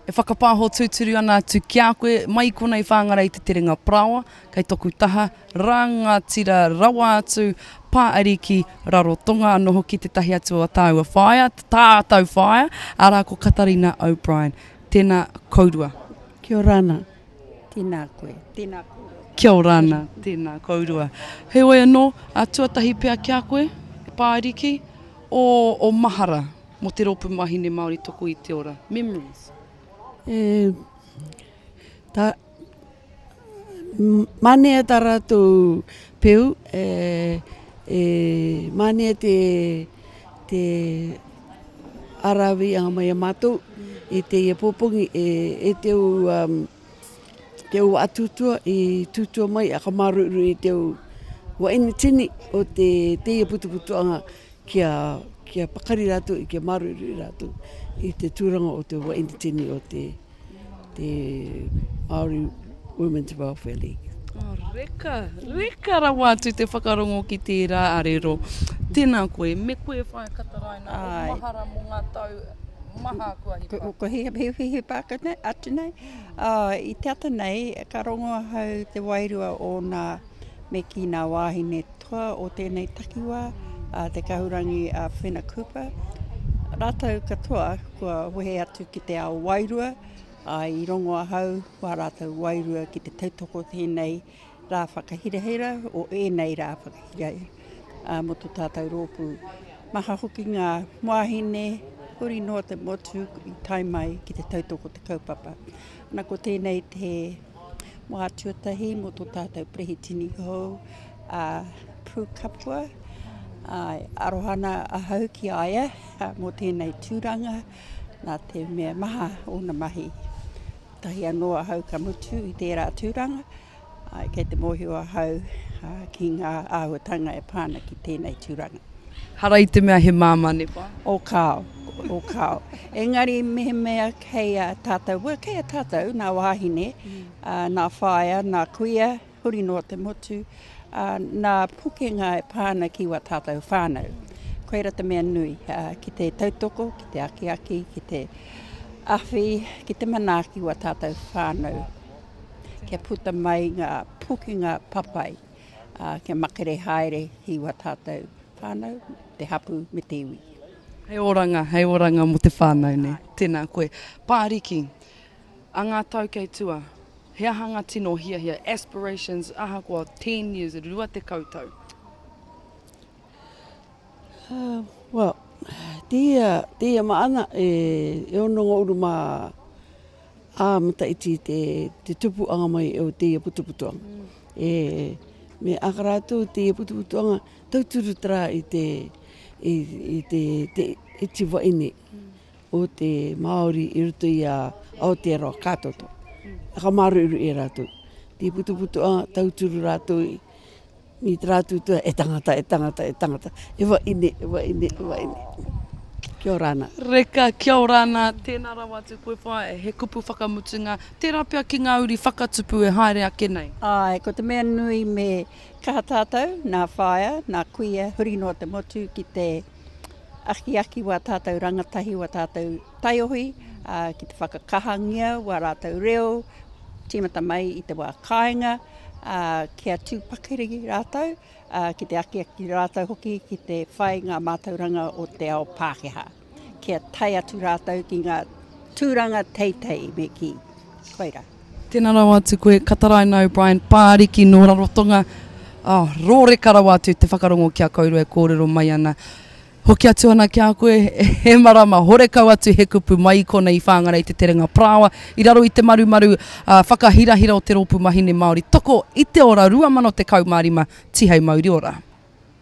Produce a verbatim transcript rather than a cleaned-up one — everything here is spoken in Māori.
E whakapāho tūturu ana atu kia koe, mai kona i whāngara i te terenga Prawa, kei toku taha, rangatira rawa atu, pāariki, rarotonga, anō hoki te tahi atu o tāua whaia, tātau whaia, ara ko Katarina O'Brien. Tēnā kaurua. Kia ora ana. Tēnā koe. Tēnā koe. Kia ora ana. Tēnā kaurua. Heoi anō, a tuatahi pia kia koe, pāariki, o, o mahara, mo te ropu mahine Māori toko i te ora. Memories. E, ta, manea tā rātou peu, e, e, manea te, te arawi anga mai a mātou, e te ia pōpongi, e, e te u, um, te u atutua, e tutua mai a kamaruru e te u wa eni tini o te te ia putuputu anga kia, kia pakari rātou i kia maruru rātou i te tūranga o te wa eni tini o te, te Māori Women's Welfare League. Oh, reka, reka rawa atu te whakarongo ki tērā arero. Tēnā koe, me koe whae Kataraina, o mahara mo ngā tau, maha kua hipa. Ko, ko hi, hi, hi, hi pāka nei, atu nei. Uh, I te ata nei, ka rongoa hau te wairua o nā me ki nā wāhine toa o tēnei takiwā, uh, te kahurangi a uh, Whina Cooper. Rātau katoa, kua wehe atu ki te ao wairua, uh, i rongoa hau, wā rātau wairua ki te tautoko tēnei rā whakahirahira, o ēnei rā whakahirahira, uh, mo tō tātou rōpu. Maha hoki ngā wāhine, huri noa te motu i tai mai ki te tautoko te kaupapa. Nā ko tēnei te moa tuatahi mo tō tātou prehitini hou, uh, Pū Kapua, uh, arohana ahau ki aia uh, mo tēnei tūranga, nā te mea maha o na mahi. Tahi anoa hau ka mutu i tērā tūranga, uh, kei te mohio ahau uh, ki ngā āhuatanga e pāna ki tēnei tūranga. Hara i te mea he māmane pa? O kāo, o kāo. Engari mehe mea kei a tātou, well, kei a tātou, nā wāhine, mm. uh, nā whaia, nā kuia, huri noa te motu, uh, nā pukenga e pāna ki wa tātou whānau. Koera te mea nui, uh, ki te tautoko, ki te akiaki, ki te awhi, ki te manaki wa tātou whānau. Kia puta mai ngā pukenga papai, uh, kia makere haere hi wa tātou whānau, te hapu me te iwi. Hei oranga, hei oranga mo te whānau ne, tēnā koe. Pāriki, a ngā tau kei tua, he ahanga tino hia hia, aspirations, aha kua ten years, rua te koutou. Uh, well, tia, tia maana e, e ononga uru mā āmata iti te, te tupu anga mai e o tia putuputuanga. Mm. E, me akarātou tia putuputuanga, tauturu tara i te, i, i te, te iti waini mm. o te Māori i ruto i a Aotearoa kātoto. Mm. Aka maruru e rātou. Te putuputuanga, tauturu rātou i mi te rātou tua, e tangata, e tangata, e tangata. E waini, e waini, e waini. Kia ora ana. Reka, kia ora ana, tēnā rawa atu koe whae, he kupu whakamutunga, tērā pia ki ngā uri whakatupu e haere ake nei. Ai, ko te mea nui me kaha tātou, nā whaia, nā kuia, huri noa te motu ki te aki aki wa tātou rangatahi wa tātou taiohi, uh, ki te whakakahangia wa rātou reo, tīmata mai i te wā kāinga, uh, kia tūpakiri rātou, uh, ki te aki aki rātou hoki, ki te whai ngā mātauranga o te ao Pākehā. Kia tai atu rātou ki ngā tūranga teitei me ki. Koira. Tēnā rawa atu koe, Kataraina O'Brien, Pāriki no Rarotonga, oh, rōreka rawa atu te whakarongo kia kaurua e kōrero mai ana. Hoki atu ana kia koe, he marama, horekau atu he kupu mai kona i whāngara i te terenga Prawa, i raro i te maru maru uh, whakahirahira o te ropu mahine Māori. Toko i te ora, rua mano te kaumārima, tihei mauri ora.